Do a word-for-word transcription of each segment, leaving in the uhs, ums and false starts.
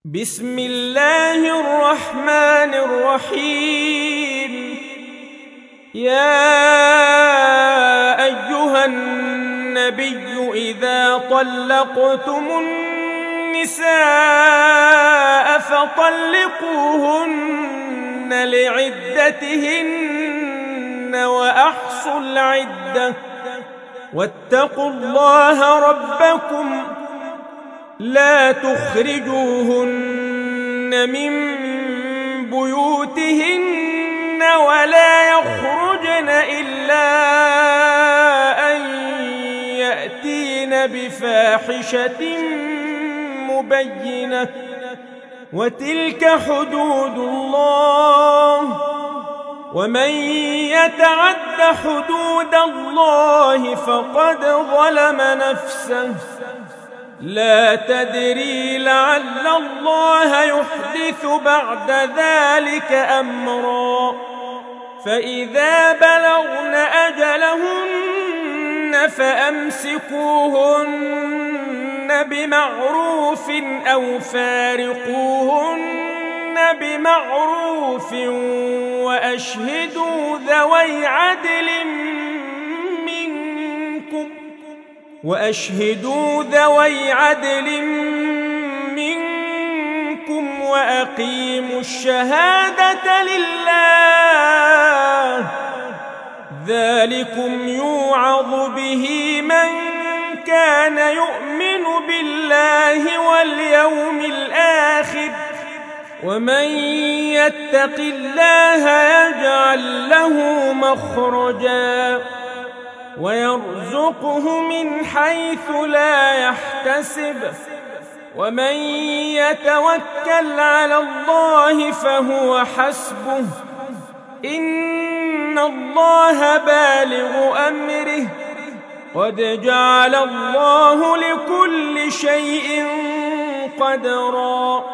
بسم الله الرحمن الرحيم. يا أيها النبي إذا طلقتم النساء فطلقوهن لعدتهن وأحصوا العدة واتقوا الله ربكم لا تخرجوهن من بيوتهن ولا يخرجن إلا أن يأتين بفاحشة مبينة وتلك حدود الله ومن يتعد حدود الله فقد ظلم نفسه لا تدري لعل الله يحدث بعد ذلك أمرا. فإذا بلغن أجلهن فأمسكوهن بمعروف أو فارقوهن بمعروف وأشهدوا ذوي عدل منكم وأشهدوا ذوي عدل منكم وأقيموا الشهادة لله ذلكم يوعظ به من كان يؤمن بالله واليوم الآخر ومن يتق الله يجعل له مخرجا ويرزقه من حيث لا يحتسب ومن يتوكل على الله فهو حسبه إن الله بالغ أمره قد جعل الله لكل شيء قدرا.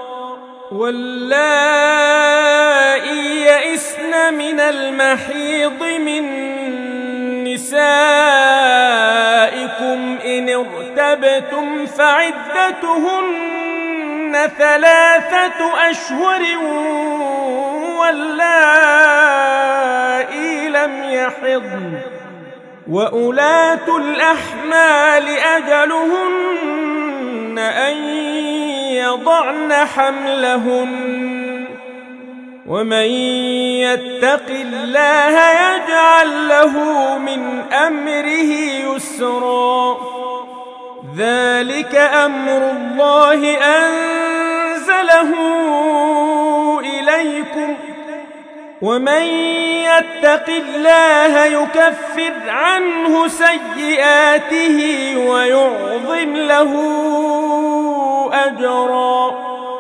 واللائي يئسن من المحيض من نسائكم إن ارتبتم فعدتهن ثلاثة أشهر واللائي لم يحضن وأولاة الأحمال أجلهن أن يضعن حملهن ومن يتق الله يجعل له من أمره يسرا. ذلك أمر الله أنزله إليكم ومن يتق الله يكفر عنه سيئاته ويعظم له أجرا.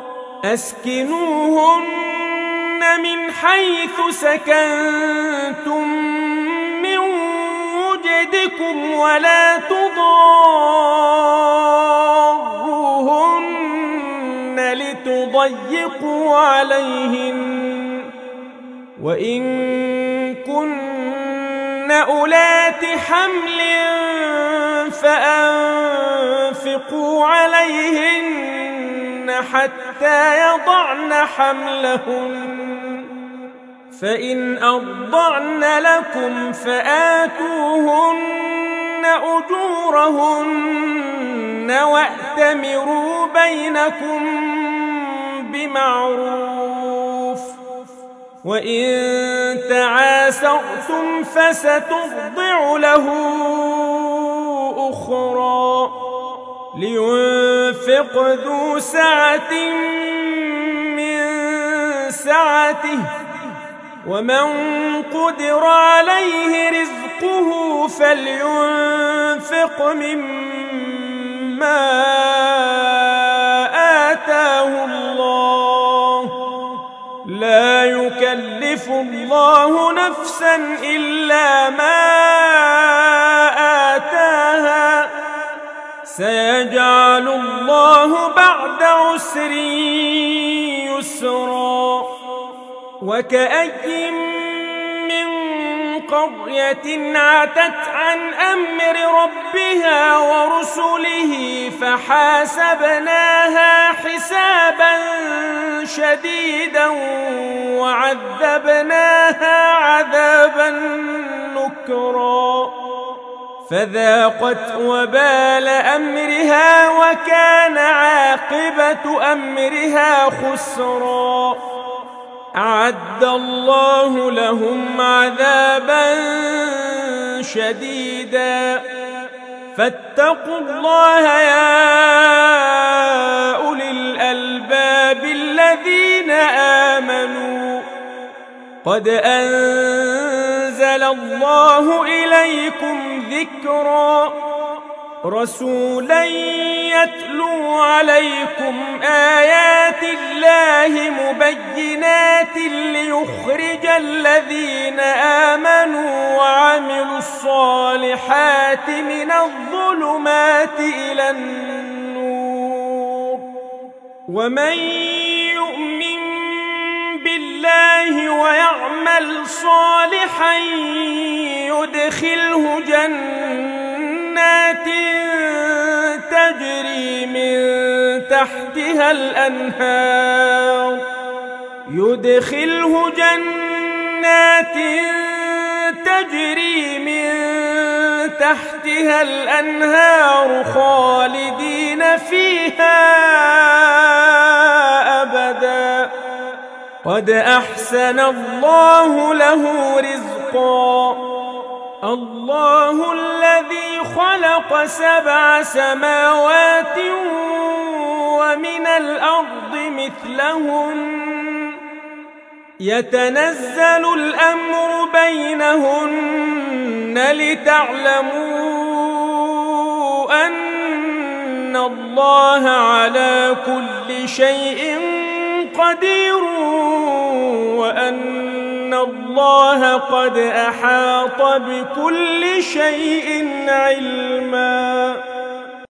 أسكنوهن من حيث سكنتم من وجدكم ولا تضاروهن لتضيقوا عليهن وإن كن أولات حمل فأنفقوا عليهن حتى يضعن حملهن فإن أرضعن لكم فآتوهن أجورهن وأتمروا بينكم بمعروف وإن تعاسرتم فسترضع له أخرى لينفق ذو سعة من سعته ومن قدر عليه رزقه فلينفق مما آتاه الله لا يكلف الله نفسا إلا ما آتاها سيجعل الله بعد عسر يسرا. وكأي من قرية عتت عن أمر ربها ورسله فحاسبناها حسابا شديدا وعذبناها عذابا نكرا فذاقت وبال أمرها وكان عاقبة أمرها خسرا أعد الله لهم عذابا شديدا فاتقوا الله يا أولي الألباب الذين آمنوا قد أنزل الله إليكم ذكرا رسولا يتلو عليكم آيات الله مبينات ليخرج الذين آمنوا وعملوا الصالحات من الظلمات إلى النور ومن يؤمن بالله ويعمل صالحا يدخله جنات تجري من تحتها الأنهار يدخله جنات تجري من تحتها الأنهار خالدين فيها أبدا قد أحسن الله له رزقا الله الذي خلق سبع سماوات ومن الأرض مثلهن يتنزل الأمر بينهن لتعلموا أن الله على كل شيء قدير وأن الله قد أحاط بكل شيء علما.